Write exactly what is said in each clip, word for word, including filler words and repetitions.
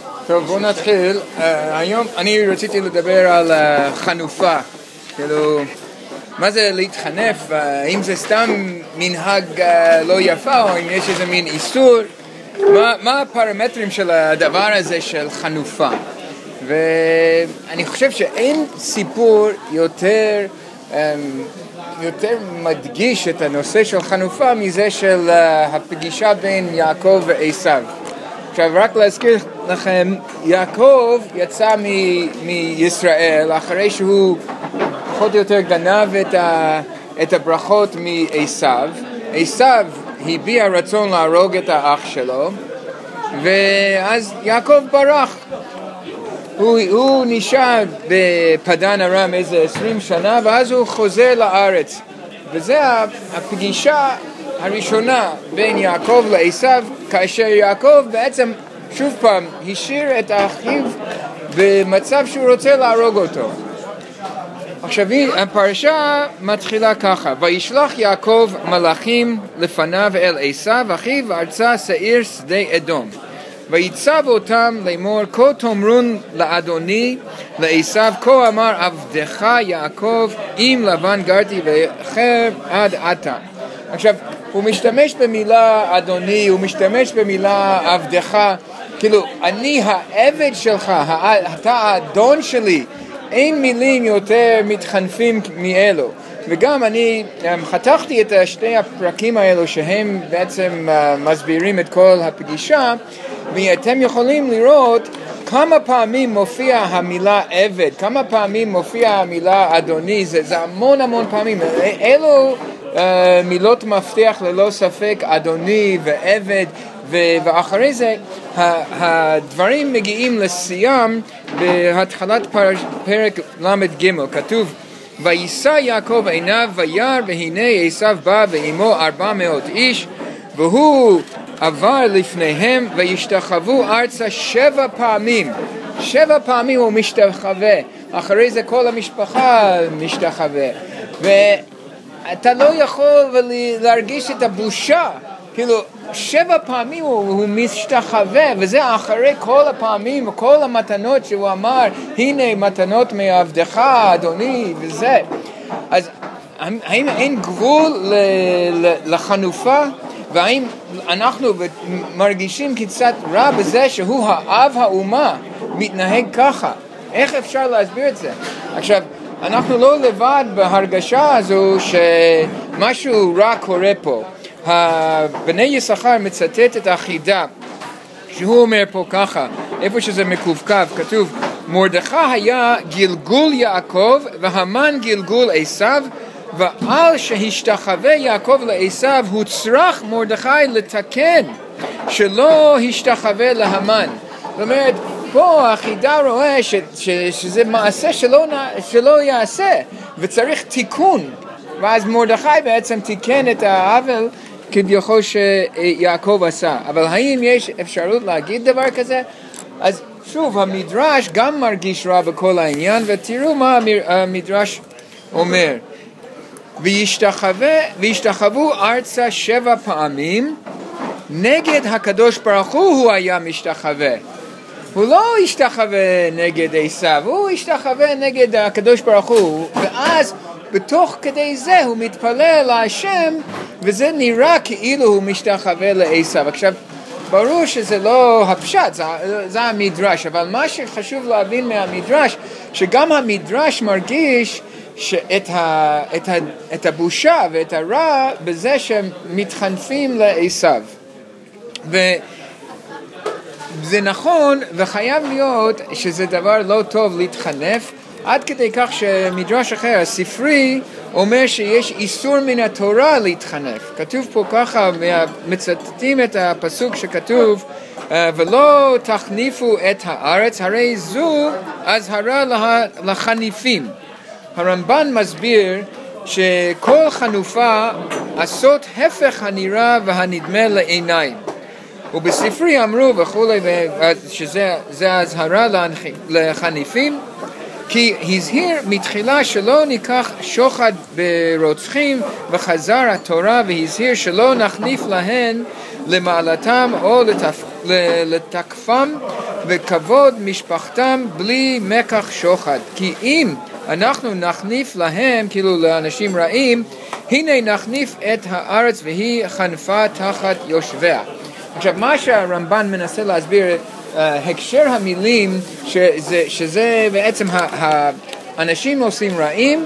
טוב, בואו נתחיל. Uh, היום אני רציתי לדבר על uh, חנופה. כאילו, מה זה להתחנף? Uh, אם זה סתם מנהג uh, לא יפה, או אם יש איזה מין איסור. מה, מה הפרמטרים של הדבר הזה של חנופה? ואני חושב שאין סיפור יותר, um, יותר מדגיש את הנושא של חנופה מזה של uh, הפגישה בין יעקב ועשיו. עכשיו רק להזכיר לכם, יעקב יצא מ- מישראל אחרי שהוא פחות או יותר גנב את, ה- את הברכות מעשיו. עשיו הביע רצון להרוג את האח שלו, ואז יעקב ברח. הוא, הוא נשאר בפדן ארם איזה עשרים שנה, ואז הוא חוזר לארץ. וזה הפגישה הראשונה בין יעקב לעשיו, כאשר יעקב בעצם שוב פעם השאיר את אחיו במצב שהוא רוצה להרוג אותו. עכשיו הפרשה מתחילה ככה: וישלח יעקב מלאכים לפניו אל עשיו אחיו ארצה שעיר שדה אדום, ויצב אותם לאמור, כה תאמרון לאדוני לעשיו, כה אמר עבדך יעקב עם לבן גרתי ואחר עד עתה. עכשיו הוא משתמש במילה אדוני, הוא משתמש במילה עבדך, כאילו אני העבד שלך, אתה האדון שלי. אין מילים יותר מתחנפים מאלו. וגם אני חתכתי את שתי הפרקים האלו שהם בעצם מסבירים את כל הפגישה, ואתם יכולים לראות כמה פעמים מופיע המילה עבד, כמה פעמים מופיע המילה אדוני. זה, זה המון המון פעמים. אלו uh, מילות מפתח ללא ספק, אדוני ועבד, ו- ואחרי זה הדברים מגיעים לסיים בהתחלת פרק, פרק למד ג' כתוב, וישא יעקב עיניו וירא והנה עשיו בא ועמו ארבע מאות איש, והוא עבר לפניהם וישתחוו ארצה שבע פעמים. שבע פעמים הוא משתחווה, אחרי זה כל המשפחה משתחווה, ואתה לא יכול להרגיש את הבושה. כאילו שבע פעמים הוא, הוא משתחווה, וזה אחרי כל הפעמים וכל המתנות שהוא אמר, הנה מתנות מעבדך אדוני וזה. אז האם אין גבול ל, ל, לחנופה? והאם אנחנו מרגישים קצת רע בזה שהוא האב האומה מתנהג ככה? איך אפשר להסביר את זה? עכשיו, אנחנו לא לבד בהרגשה הזו שמשהו רע קורה פה. בני יששכר מצטט את החידה, שהוא אומר פה ככה, איפה שזה מקווקו, כתוב, מרדכי היה גלגול יעקב והמן גלגול עשיו, ועל שהשתחווה יעקב לעשיו הוצרך מרדכי לתקן שלא השתחווה להמן. זאת אומרת, פה החידה רואה ש, ש, שזה מעשה שלא, שלא יעשה וצריך תיקון, ואז מרדכי בעצם תיקן את העוול כביכול שיעקב עשה. אבל האם יש אפשרות להגיד דבר כזה? אז שוב, המדרש גם מרגיש רע בכל העניין, ותראו מה המדרש אומר. וישתחוו ארצה שבע פעמים, נגד הקדוש ברוך הוא הוא היה משתחווה. הוא לא השתחווה נגד עשיו, הוא השתחווה נגד הקדוש ברוך הוא, ואז בתוך כדי זה הוא מתפלל להשם, וזה נראה כאילו הוא משתחווה לעשיו. עכשיו, ברור שזה לא הפשט, זה, זה המדרש, אבל מה שחשוב להבין מהמדרש, שגם המדרש מרגיש שאת ה, את ה, את הבושה ואת הרע בזה שהם מתחנפים לעשיו. וזה נכון, וחייב להיות שזה דבר לא טוב להתחנף, עד כדי כך שמדרש אחר, הספרי, אומר שיש איסור מן התורה להתחנף. כתוב פה ככה, מצטטים את הפסוק שכתוב, ולא תחניפו את הארץ, הרי זו אזהרה לחניפים. הרמב"ן מסביר שכל חנופה עשות הפך הנראה והנדמה לעיניים. ובספרי אמרו וכולי, שזה אזהרה לחניפים, כי הזהיר מתחילה שלא ניקח שוחד ברוצחים, וחזר התורה והזהיר שלא נחניף להן למעלתם או לתפ... לתקפם וכבוד משפחתם בלי מקח שוחד. כי אם אנחנו נחניף להם, כאילו לאנשים רעים, הנה נחניף את הארץ והיא חנפה תחת יושביה. עכשיו, מה שהרמב"ן מנסה להסביר, uh, הקשר המילים, שזה, שזה בעצם האנשים עושים רעים,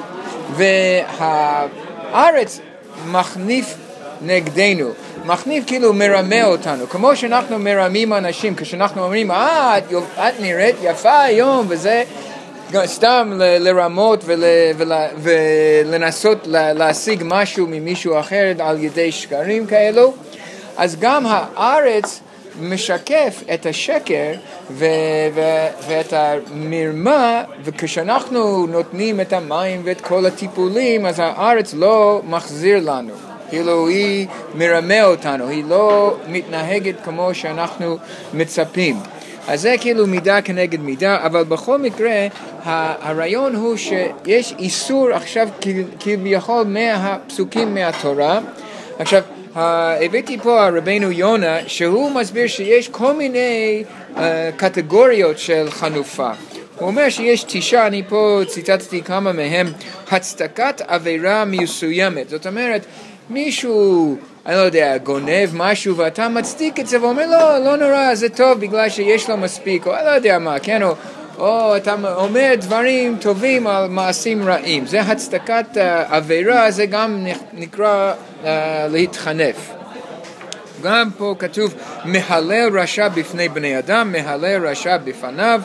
והארץ מחניף נגדנו. מחניף כאילו מרמה אותנו, כמו שאנחנו מרמים אנשים, כשאנחנו אומרים, אה, את, את נראית יפה היום, וזה סתם ל- לרמות ול- ול- ולנסות לה- להשיג משהו ממישהו אחר על ידי שקרים כאלו. אז גם הארץ משקף את השקר ו- ו- ואת המרמה, וכשאנחנו נותנים את המים ואת כל הטיפולים, אז הארץ לא מחזיר לנו. כאילו היא מרמה אותנו, היא לא מתנהגת כמו שאנחנו מצפים. אז זה כאילו מידה כנגד מידה, אבל בכל מקרה הרעיון הוא שיש איסור עכשיו כביכול מהפסוקים מהתורה. עכשיו הבאתי פה רבינו יונה שהוא מסביר שיש כל מיני uh, קטגוריות של חנופה. הוא אומר שיש תשעה, אני פה ציטטתי כמה מהם, הצדקת עבירה מסוימת. זאת אומרת, מישהו, אני לא יודע, גונב משהו ואתה מצדיק את זה ואומר, לא, לא נורא, זה טוב בגלל שיש לו מספיק, או אני לא יודע מה, כן, או, או אתה אומר דברים טובים על מעשים רעים. זה הצדקת uh, עבירה, זה גם נקרא uh, להתחנף. גם פה כתוב, מהלל רשע בפני בני אדם, מהלל רשע בפניו,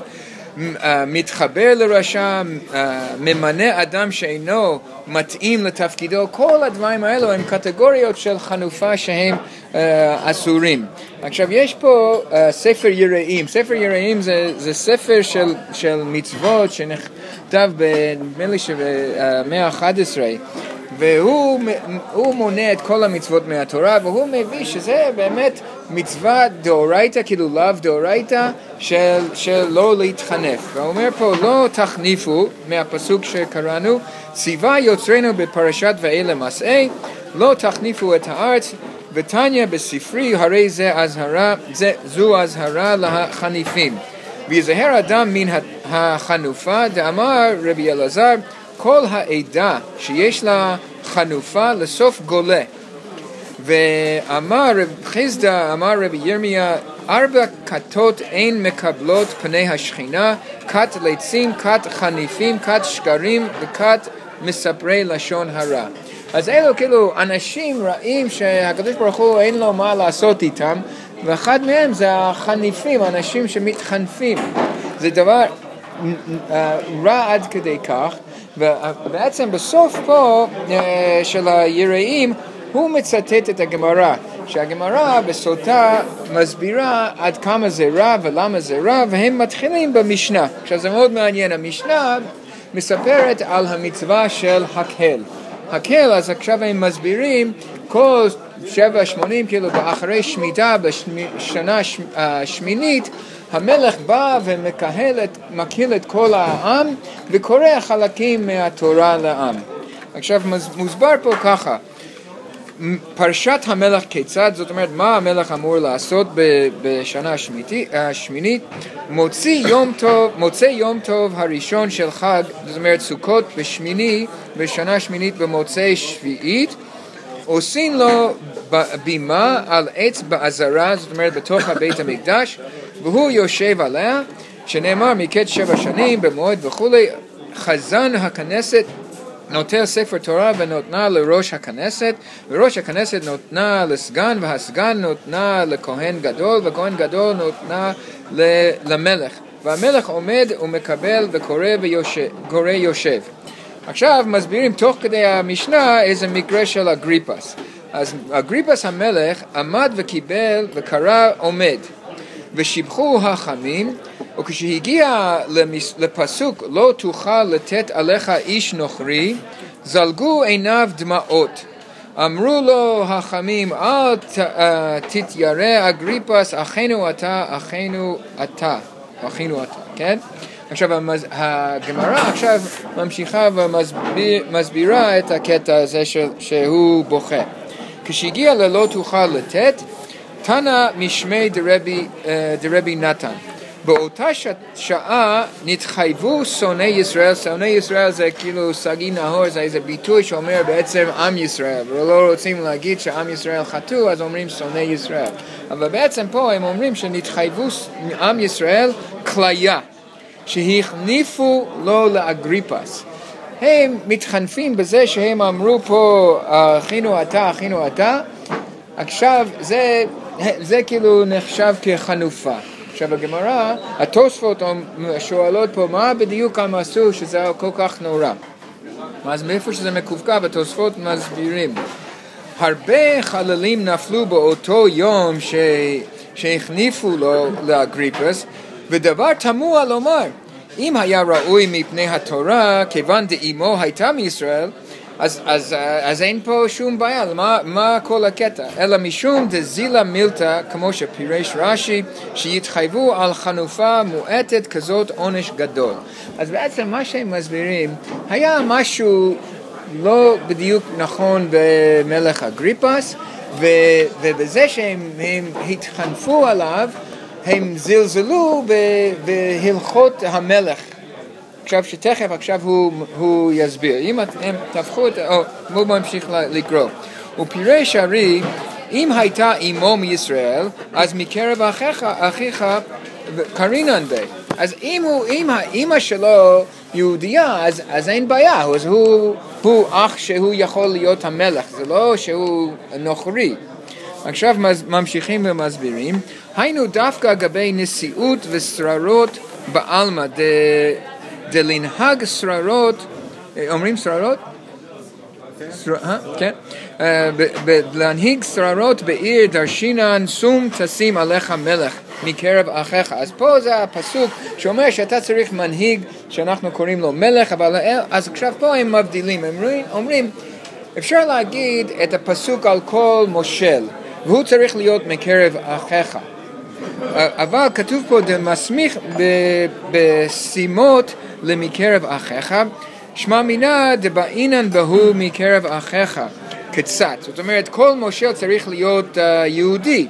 מתחבר לרשע, ממנה אדם שאינו מתאים לתפקידו. כל הדברים האלו הם קטגוריות של חנופה שהם אסורים. עכשיו יש פה ספר יראים. ספר יראים זה, זה ספר של, של מצוות שנכתב נדמה לי שבמאה ה-אחת עשרה, והוא הוא מונה את כל המצוות מהתורה, והוא מביא שזה באמת מצווה דאורייתא, כאילו לאו דאורייתא, של, של לא להתחנף. והוא אומר פה, לא תחניפו, מהפסוק שקראנו, ציווה יוצרנו בפרשת ואלה מסעי, לא תחניפו את הארץ, ותניא בספרי, הרי זה הזהרה, זה, זו הזהרה לחניפים. ויזהר אדם מן החנופה, דאמר רבי אלעזר, כל העדה שיש לה חנופה לסוף גולה. ואמר רב חיסדא, אמר רבי ירמיה, ארבע כתות אין מקבלות פני השכינה, כת ליצים, כת חניפים, כת שקרים וכת מספרי לשון הרע. אז אלו כאילו אנשים רעים שהקדוש ברוך הוא אין לו מה לעשות איתם, ואחד מהם זה החניפים, אנשים שמתחנפים. זה דבר רע עד כדי כך, ובעצם בסוף פה של היראים הוא מצטט את הגמרא, שהגמרא בסוטה מסבירה עד כמה זה רע ולמה זה רע, והם מתחילים במשנה. עכשיו זה מאוד מעניין, המשנה מספרת על המצווה של הקהל. הקהל, אז עכשיו הם מסבירים כל שבע שמונים כאילו באחרי שמיטה בשנה השמינית, המלך בא ומקהל את, מקהל את כל העם וקורא חלקים מהתורה לעם. עכשיו מוסבר פה ככה, פרשת המלך כיצד, זאת אומרת מה המלך אמור לעשות בשנה השמינית, מוציא יום טוב, מוצא יום טוב הראשון של חג, זאת אומרת סוכות בשמיני, בשנה שמינית במוצאי שביעית, עושים לו בימה על עץ בעזרה, זאת אומרת בתוך הבית המקדש, והוא יושב עליה, שנאמר מקץ שבע שנים במועד וכולי, חזן הכנסת נוטל ספר תורה ונותנה לראש הכנסת, וראש הכנסת נותנה לסגן, והסגן נותנה לכהן גדול, וכהן גדול נותנה למלך. והמלך עומד ומקבל וקורא וקורא יושב. עכשיו מסבירים תוך כדי המשנה איזה מקרה של אגריפס. אז אגריפס המלך עמד וקיבל וקרא עומד. ושיבחו החכמים, וכשהגיע לפסוק לא תוכל לתת עליך איש נוכרי, זלגו עיניו דמעות. אמרו לו החכמים, אל תתיירא אגריפס, אחינו אתה, אחינו אתה, אחינו אתה, כן? עכשיו הגמרא עכשיו ממשיכה ומסבירה את הקטע הזה שהוא בוכה. כשהגיע ללא תוכל לתת, תנא משמי דרבי, דרבי נתן. באותה שעה נתחייבו שונאי ישראל, שונאי ישראל זה כאילו סגי נהור, זה איזה ביטוי שאומר בעצם עם ישראל, ולא רוצים להגיד שעם ישראל חטאו, אז אומרים שונאי ישראל. אבל בעצם פה הם אומרים שנתחייבו עם ישראל כליה, שהכניפו לו לאגריפס. הם מתחנפים בזה שהם אמרו פה, אחינו אתה, אחינו אתה, עכשיו זה, זה כאילו נחשב כחנופה. עכשיו הגמרא, התוספות שואלות פה מה בדיוק הם עשו שזה כל כך נורא. אז מאיפה שזה מקווקו, התוספות מסבירים. הרבה חללים נפלו באותו יום ש... שהכניפו לו לאגריפס, ודבר תמוה לומר, אם היה ראוי מפני התורה, כיוון דאמו הייתה מישראל, אז, אז, אז אין פה שום בעיה, מה, מה כל הקטע? אלא משום דזילה מילתא, כמו שפירש רש"י, שיתחייבו על חנופה מועטת כזאת עונש גדול. אז בעצם מה שהם מסבירים, היה משהו לא בדיוק נכון במלך אגריפס, ו, ובזה שהם התחנפו עליו, הם זלזלו בהלכות המלך. עכשיו שתכף עכשיו הוא, הוא יסביר. אם אתם תפכו את... או, בואו נמשיך לקרוא. הוא פירש הרי, אם הייתה אמו מישראל, אז מקרב אחיך, אחיך קרינן בי. אז אם, הוא, אם האמא שלו יהודייה, אז, אז אין בעיה. אז הוא, הוא אח שהוא יכול להיות המלך. זה לא שהוא נוכרי. עכשיו ממשיכים ומסבירים. היינו דווקא אגבי נשיאות ושררות בעלמא ד... דלנהג שררות, אומרים שררות? כן. להנהיג שררות בעיר דרשינן שום תשים עליך מלך מקרב אחיך. אז פה זה הפסוק שאומר שאתה צריך מנהיג שאנחנו קוראים לו מלך, אבל אז עכשיו פה הם מבדילים, הם אומרים אפשר להגיד את הפסוק על כל מושל והוא צריך להיות מקרב אחיך, אבל כתוב פה דמסמיך בשימות למקרב אחיך, שמע מינה דבעינן בהו מקרב אחיך קצת. זאת אומרת כל מושל צריך להיות uh, יהודי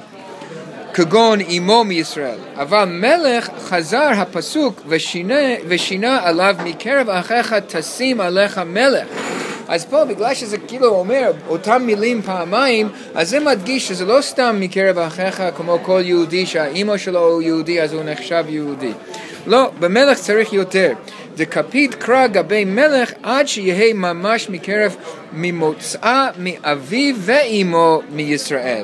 כגון אמו מישראל, אבל מלך חזר הפסוק ושינה, ושינה עליו מקרב אחיך תשים עליך מלך. אז פה בגלל שזה כאילו אומר אותם מילים פעמיים, אז זה מדגיש שזה לא סתם מקרב אחיך כמו כל יהודי שהאימא שלו הוא יהודי אז הוא נחשב יהודי. לא, במלך צריך יותר. דקפיד קרא גבי מלך עד שיהיה ממש מקרב ממוצאה מאביו ואימו מישראל.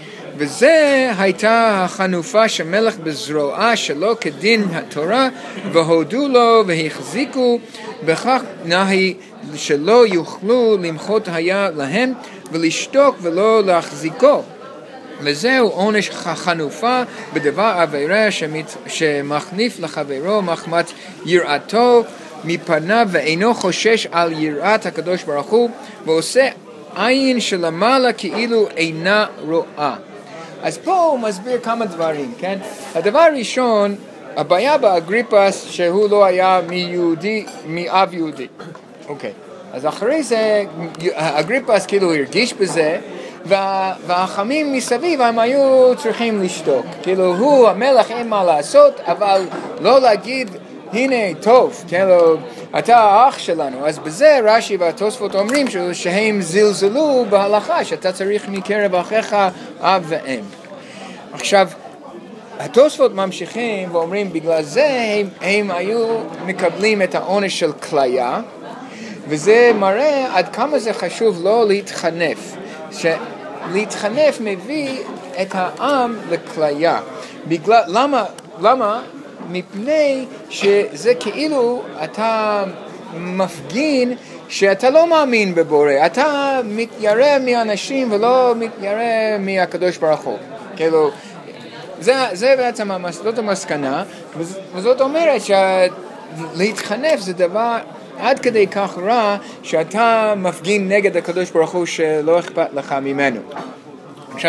וזה הייתה החנופה שמלך בזרועה שלא כדין התורה, והודו לו והחזיקו בכך נהי שלא יוכלו למחות היה להם ולשתוק ולא להחזיקו. וזהו עונש חנופה בדבר עבירה שמת, שמחניף לחברו מחמת יראתו מפניו ואינו חושש על יראת הקדוש ברוך הוא ועושה עין שלמעלה כאילו אינה רואה. אז פה הוא מסביר כמה דברים, כן? הדבר הראשון, הבעיה באגריפס שהוא לא היה מיהודי, מאב יהודי. אוקיי. אז אחרי זה, אגריפס כאילו הרגיש בזה, וה, והחכמים מסביב הם היו צריכים לשתוק. כאילו הוא, המלך, אין מה לעשות, אבל לא להגיד, הנה, טוב, כאילו, אתה האח שלנו. אז בזה רש"י והתוספות אומרים שהם זלזלו בהלכה, שאתה צריך מקרב אחיך אב ואם. עכשיו, התוספות ממשיכים ואומרים, בגלל זה הם, הם היו מקבלים את העונש של כליה, וזה מראה עד כמה זה חשוב לא להתחנף. שלהתחנף מביא את העם לכליה. בגלל, למה? למה? מפני שזה כאילו אתה מפגין שאתה לא מאמין בבורא, אתה מתיירא מאנשים ולא מתיירא מהקדוש ברוך הוא. כאילו, זה, זה בעצם זאת המסקנה, וזאת אומרת שלהתחנף זה דבר עד כדי כך רע שאתה מפגין נגד הקדוש ברוך הוא שלא אכפת לך ממנו. עכשיו,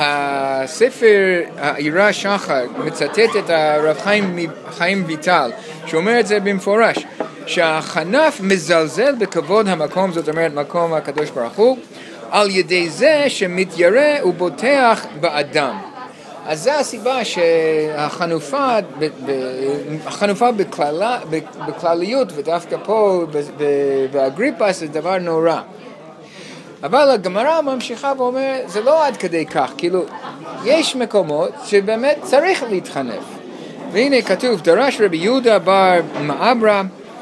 הספר העירה שחר מצטט את הרב חיים, חיים ויטל, שאומר את זה במפורש, שהחנף מזלזל בכבוד המקום, זאת אומרת מקום הקדוש ברוך הוא, על ידי זה שמתיירא ובוטח באדם. אז זה הסיבה שהחנופה, החנופה בכללה, בכלליות, ודווקא פה באגריפס זה דבר נורא. אבל הגמרא ממשיכה ואומר, זה לא עד כדי כך, כאילו, יש מקומות שבאמת צריך להתחנף. והנה כתוב, דרש רבי יהודה בר מעברה,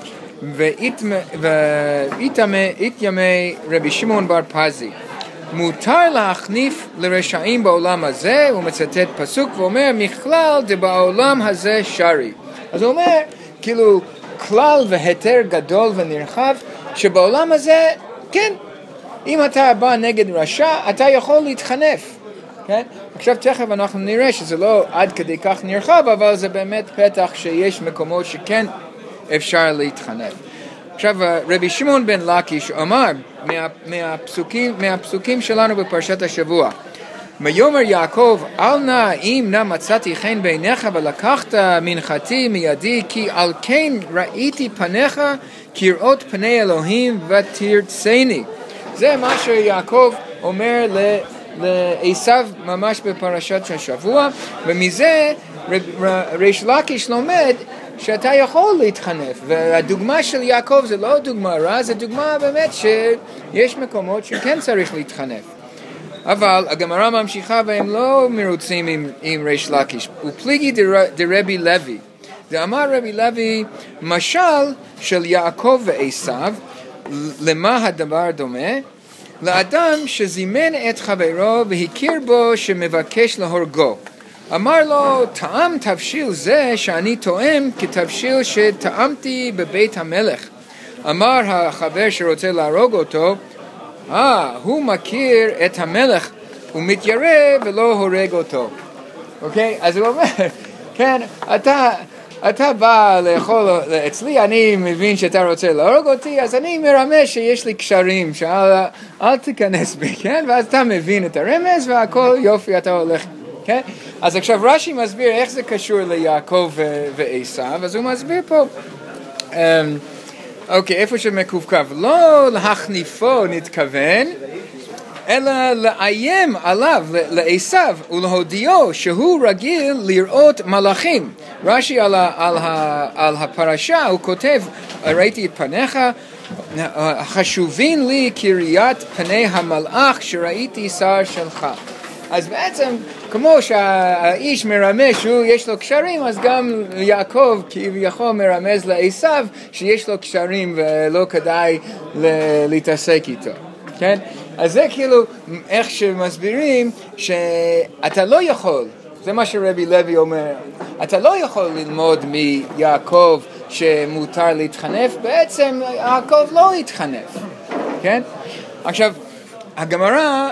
והתיימי רבי שמעון בר פזי. מותר להחניף לרשעים בעולם הזה, הוא מצטט פסוק ואומר, מכלל דבעולם הזה שרי. אז הוא אומר, כאילו, כלל והיתר גדול ונרחב, שבעולם הזה, כן, אם אתה בא נגד רשע, אתה יכול להתחנף. כן? עכשיו תכף אנחנו נראה שזה לא עד כדי כך נרחב, אבל זה באמת פתח שיש מקומות שכן אפשר להתחנף. עכשיו רבי שמעון בן לקיש אמר מה, מהפסוקים, מהפסוקים שלנו בפרשת השבוע, ויאמר יעקב, אל נא אם נא מצאתי חן בעיניך ולקחת מנחתי מידי, כי על כן ראיתי פניך כראות פני אלוהים ותרצני. זה מה שיעקב אומר ל... לעשיו ממש בפרשת השבוע, ומזה ריש לקיש לומד שאתה יכול להתחנף, והדוגמה של יעקב זה לא דוגמה רע, זה דוגמה באמת שיש מקומות שכן צריך להתחנף. אבל הגמרא ממשיכה והם לא מרוצים עם, עם ריש לקיש. ופליגי דרבי לוי, דאמר רבי לוי, משל של יעקב ועשיו, למה הדבר דומה? לאדם שזימן את חברו והכיר בו שמבקש להורגו. אמר לו, טעם תבשיל זה שאני טועם כתבשיל שטעמתי בבית המלך. אמר החבר שרוצה להרוג אותו, אה, הוא מכיר את המלך, הוא מתיירא ולא הורג אותו. אוקיי? אז הוא אומר, כן, אתה... אתה בא לאכול אצלי, אני מבין שאתה רוצה להרוג אותי, אז אני מרמז שיש לי קשרים, שאל אל תיכנס בי, כן? ואז אתה מבין את הרמז והכל יופי, אתה הולך, כן? אז עכשיו רש"י מסביר איך זה קשור ליעקב ועשיו, אז הוא מסביר פה, אוקיי, איפה שמקווקב, לא להחניפו נתכוון, אלא לאיים עליו, לעשיו, ולהודיעו שהוא רגיל לראות מלאכים. רש"י על, על, על הפרשה, הוא כותב, ראיתי את פניך, חשובים לי קריאת פני המלאך שראיתי שר שלך. אז בעצם, כמו שהאיש מרמז שיש לו קשרים, אז גם יעקב כביכול מרמז לעשיו שיש לו קשרים ולא כדאי להתעסק איתו. כן? אז זה כאילו איך שמסבירים שאתה לא יכול, זה מה שרבי לוי אומר, אתה לא יכול ללמוד מיעקב שמותר להתחנף, בעצם יעקב לא התחנף, כן? עכשיו, הגמרא,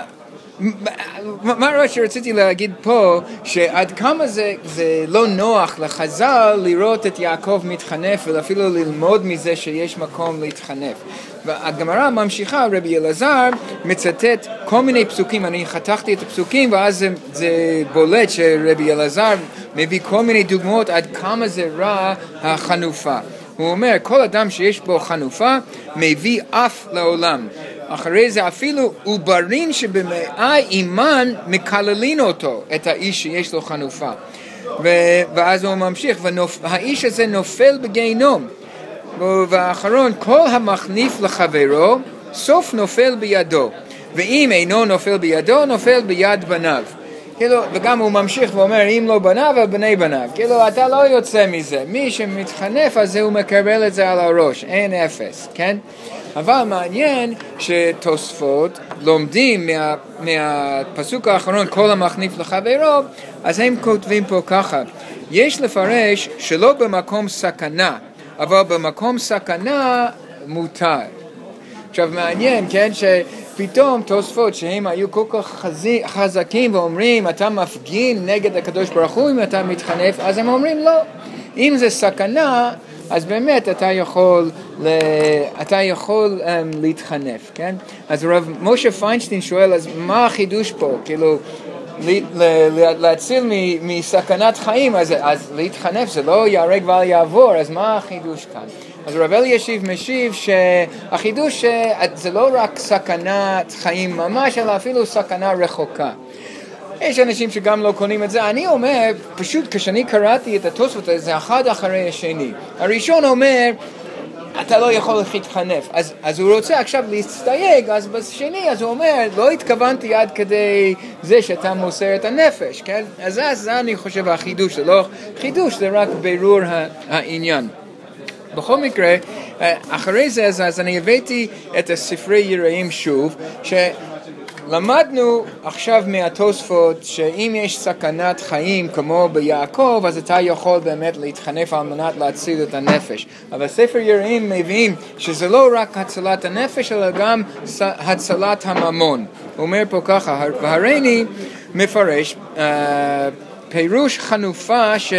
מה שרציתי להגיד פה, שעד כמה זה, זה לא נוח לחז"ל לראות את יעקב מתחנף, ואפילו ללמוד מזה שיש מקום להתחנף. והגמרא ממשיכה, רבי אלעזר מצטט כל מיני פסוקים, אני חתכתי את הפסוקים ואז זה, זה בולט שרבי אלעזר מביא כל מיני דוגמאות עד כמה זה רע החנופה. הוא אומר, כל אדם שיש בו חנופה מביא אף לעולם. אחרי זה אפילו עוברין שבמאה אימן מקללין אותו, את האיש שיש לו חנופה. ו- ואז הוא ממשיך, והאיש הזה נופל בגיהנום. והאחרון, כל המחניף לחברו, סוף נופל בידו. ואם אינו נופל בידו, נופל ביד בניו. כאילו, וגם הוא ממשיך ואומר, אם לא בניו, אז בני בניו. כאילו, אתה לא יוצא מזה. מי שמתחנף, אז הוא מקבל את זה על הראש. אין אפס, כן? אבל מעניין שתוספות לומדים מה, מהפסוק האחרון, כל המחניף לחברו, אז הם כותבים פה ככה. יש לפרש שלא במקום סכנה, אבל במקום סכנה מותר. עכשיו מעניין, כן, שפתאום תוספות שהם היו כל כך חזקים ואומרים, אתה מפגין נגד הקדוש ברוך הוא אם אתה מתחנף, אז הם אומרים לא. אם זה סכנה, אז באמת אתה יכול, אתה יכול um, להתחנף, כן? אז רב משה פיינשטיין שואל, אז מה החידוש פה? כאילו, להציל מסכנת חיים, אז, אז להתחנף זה לא יהרג ואל יעבור, אז מה החידוש כאן? אז רב אלישיב משיב שהחידוש זה לא רק סכנת חיים ממש, אלא אפילו סכנה רחוקה. יש אנשים שגם לא קונים את זה. אני אומר, פשוט כשאני קראתי את התוספות, זה אחד אחרי השני. הראשון אומר, אתה לא יכול להתחנף. אז, אז הוא רוצה עכשיו להסתייג, אז בשני, אז הוא אומר, לא התכוונתי עד כדי זה שאתה מוסר את הנפש, כן? אז זה אני חושב החידוש, זה לא חידוש, זה רק בירור העניין. בכל מקרה, אחרי זה, אז, אז אני הבאתי את הספרי יראים שוב, שלמדנו עכשיו מהתוספות שאם יש סכנת חיים כמו ביעקב, אז אתה יכול באמת להתחנף על מנת להציל את הנפש. אבל ספר יראים מביאים שזה לא רק הצלת הנפש, אלא גם הצלת הממון. הוא אומר פה ככה, והריני מפרש, uh, פירוש חנופה ש...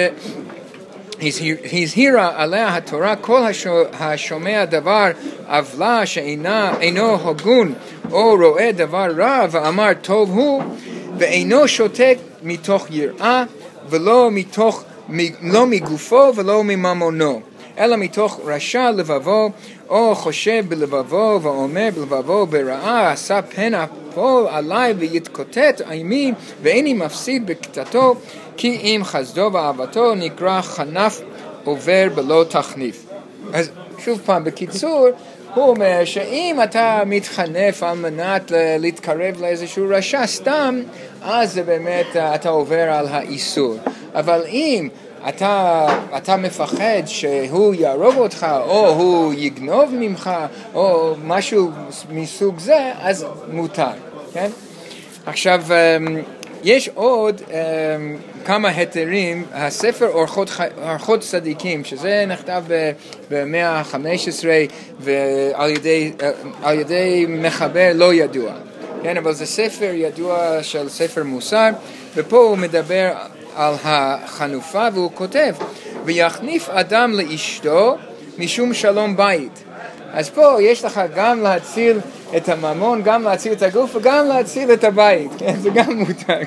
הזהירה עליה התורה כל השומע דבר עוולה שאינו הגון או רואה דבר רע ואמר טוב הוא ואינו שותק מתוך יראה ולא מתוך לא מגופו ולא מממונו אלא מתוך רשע לבבו או חושב בלבבו ואומר בלבבו ברעה עשה פן אפול עלי ויתקוטט עימי ואיני מפסיד בקטתו כי אם חסדו ואהבתו נקרא חנף עובר בלא תחניף. אז שוב פעם, בקיצור, הוא אומר שאם אתה מתחנף על מנת להתקרב לאיזשהו רשע סתם, אז זה באמת אתה עובר על האיסור. אבל אם אתה, אתה מפחד שהוא יהרוג אותך, או הוא יגנוב ממך, או משהו מסוג זה, אז מותר. כן? עכשיו, יש עוד um, כמה היתרים, הספר אורחות, אורחות צדיקים, שזה נכתב במאה ה-חמש עשרה ועל ידי, על ידי מחבר לא ידוע. כן, אבל זה ספר ידוע של ספר מוסר, ופה הוא מדבר על החנופה והוא כותב, ויחניף אדם לאשתו משום שלום בית. אז פה יש לך גם להציל את הממון, גם להציל את הגוף וגם להציל את הבית, כן? זה גם מותר.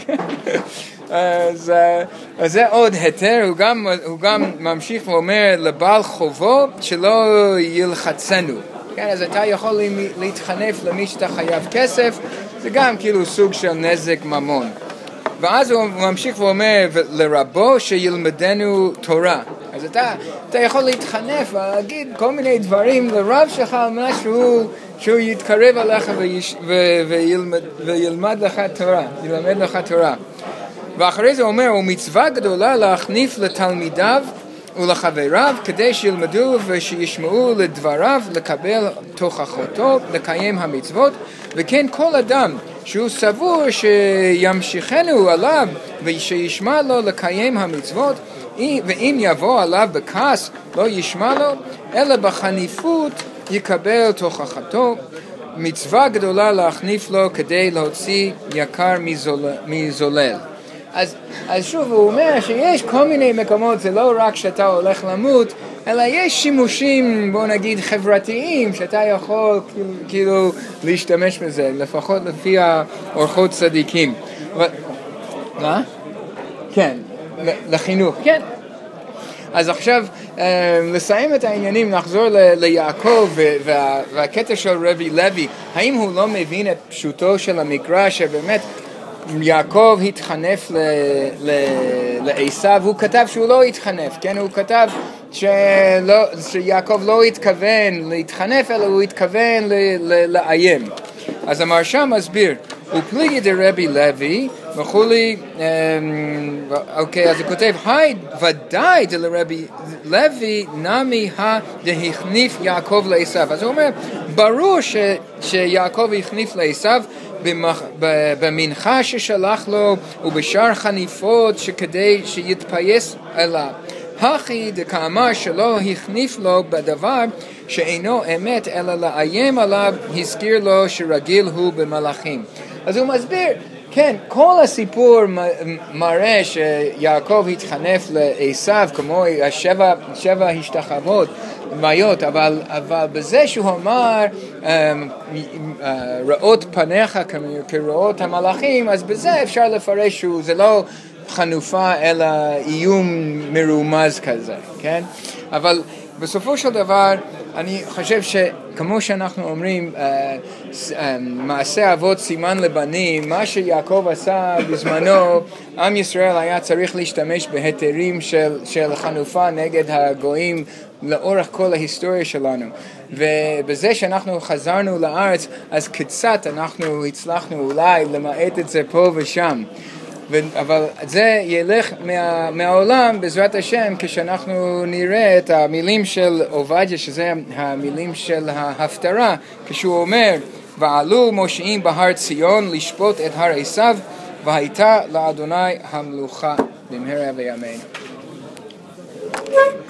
אז, אז זה עוד היתר, הוא גם, הוא גם ממשיך ואומר לבעל חובו שלא ילחצנו. כן, אז אתה יכול להתחנף למי שאתה חייב כסף, זה גם כאילו סוג של נזק ממון. ואז הוא ממשיך ואומר לרבו שילמדנו תורה. אז אתה, אתה יכול להתחנף ולהגיד כל מיני דברים לרב שלך על מנת שהוא, שהוא יתקרב אליך ויש, ו, וילמד, וילמד לך תורה, ילמד לך תורה. ואחרי זה הוא אומר, הוא מצווה גדולה להחניף לתלמידיו ולחבריו כדי שילמדו ושישמעו לדבריו, לקבל תוכחותו, לקיים המצוות, וכן כל אדם שהוא סבור שימשיכנו עליו ושישמע לו לקיים המצוות, ואם יבוא עליו בכעס לא ישמע לו, אלא בחניפות יקבל תוכחתו. מצווה גדולה להחניף לו כדי להוציא יקר מזולל. מזולל. אז, אז שוב הוא אומר שיש כל מיני מקומות, זה לא רק שאתה הולך למות, אלא יש שימושים, בוא נגיד, חברתיים, שאתה יכול כאילו, כאילו להשתמש בזה, לפחות לפי האורחות צדיקים. אבל, מה? כן, לחינוך, כן. אז עכשיו, לסיים את העניינים, נחזור ליעקב והקטע של רבי לוי, האם הוא לא מבין את פשוטו של המקרא שבאמת יעקב התחנף לעשיו, הוא כתב שהוא לא התחנף, כן? הוא כתב שלא, שיעקב לא התכוון להתחנף, אלא הוא התכוון לאיים. אז המרש"ם מסביר, ופליגי דרבי לוי וכולי, אוקיי, אז הוא כותב, היי, ודאי דלרבי לוי נמי הדהכניף יעקב לעשיו. אז הוא אומר, ברור ש, שיעקב הכניף לעשיו במנחה ששלח לו ובשאר חניפות שכדי שיתפייס אליו. הכי דקאמר שלא הכניף לו בדבר שאינו אמת אלא לאיים עליו, הזכיר לו שרגיל הוא במלאכים. אז הוא מסביר, כן, כל הסיפור מראה שיעקב התחנף לעשיו כמו השבע, שבע השתחוות בעיות, אבל, אבל בזה שהוא אמר ראות פניך כראות המלאכים, אז בזה אפשר לפרש שזה לא חנופה אלא איום מרומז כזה, כן? אבל בסופו של דבר, אני חושב שכמו שאנחנו אומרים, מעשה אבות סימן לבנים, מה שיעקב עשה בזמנו, עם ישראל היה צריך להשתמש בהיתרים של, של חנופה נגד הגויים לאורך כל ההיסטוריה שלנו. ובזה שאנחנו חזרנו לארץ, אז קצת אנחנו הצלחנו אולי למעט את זה פה ושם. אבל זה ילך מה, מהעולם בעזרת השם כשאנחנו נראה את המילים של עובדיה, שזה המילים של ההפטרה, כשהוא אומר, ועלו מושעים בהר ציון לשפוט את הר עשיו, והייתה לאדוני המלוכה במהרה בימינו.